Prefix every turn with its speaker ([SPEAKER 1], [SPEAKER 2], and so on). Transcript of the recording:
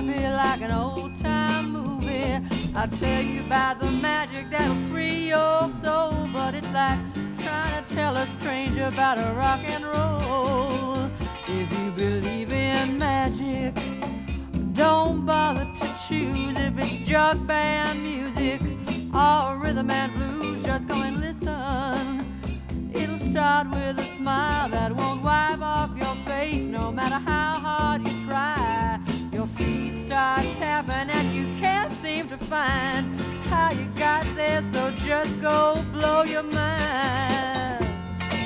[SPEAKER 1] happy like an old-time movie. I'll tell you about the magic that'll free your soul, but it's like trying to tell a stranger about a rock and roll. If you believe in magic, don't bother to choose if it's jug band music or rhythm and blues. Just go and listen. It'll start with a smile that won't wipe off your face, no matter how hard you try. Your feet start tapping and you can't seem to find how you got there, so just go blow your mind.